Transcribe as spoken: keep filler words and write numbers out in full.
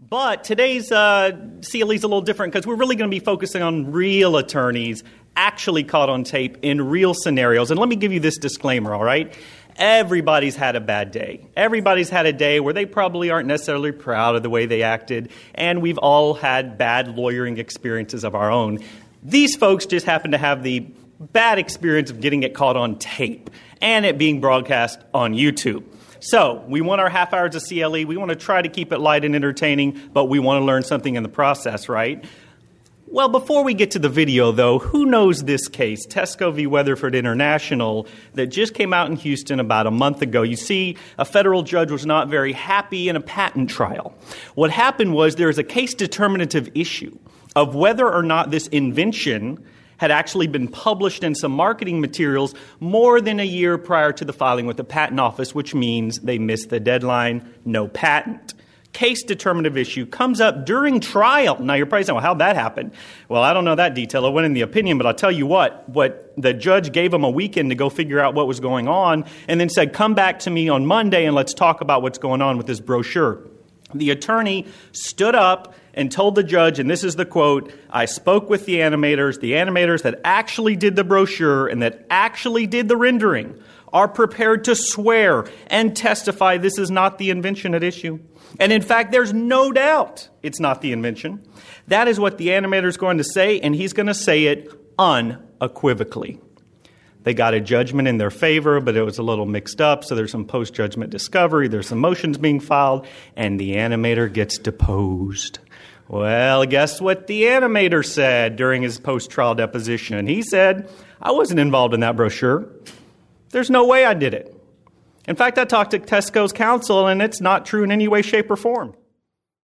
But today's uh, C L E is a little different because we're really going to be focusing on real attorneys actually caught on tape in real scenarios. And let me give you this disclaimer, all right? Everybody's had a bad day. Everybody's had a day where they probably aren't necessarily proud of the way they acted, and we've all had bad lawyering experiences of our own. These folks just happen to have the bad experience of getting it caught on tape and it being broadcast on YouTube. So we want our half hours of C L E. We want to try to keep it light and entertaining, but we want to learn something in the process, right? Well, before we get to the video, though, who knows this case, Tesco v. Weatherford International, that just came out in Houston about a month ago? You see, a federal judge was not very happy in a patent trial. What happened was there is a case determinative issue of whether or not this invention had actually been published in some marketing materials more than a year prior to the filing with the patent office, which means they missed the deadline, no patent. Case determinative issue comes up during trial. Now, you're probably saying, well, how'd that happen? Well, I don't know that detail. It went in the opinion, but I'll tell you what, what the judge gave him a weekend to go figure out what was going on and then said, come back to me on Monday and let's talk about what's going on with this brochure. The attorney stood up and told the judge, and this is the quote, I spoke with the animators, the animators that actually did the brochure and that actually did the rendering are prepared to swear and testify this is not the invention at issue. And in fact, there's no doubt it's not the invention. That is what the animator is going to say, and he's going to say it unequivocally. They got a judgment in their favor, but it was a little mixed up, so there's some post-judgment discovery, there's some motions being filed, and the animator gets deposed. Well, guess what the animator said during his post-trial deposition? He said, I wasn't involved in that brochure. There's no way I did it. In fact, I talked to Tesco's counsel, and it's not true in any way, shape, or form.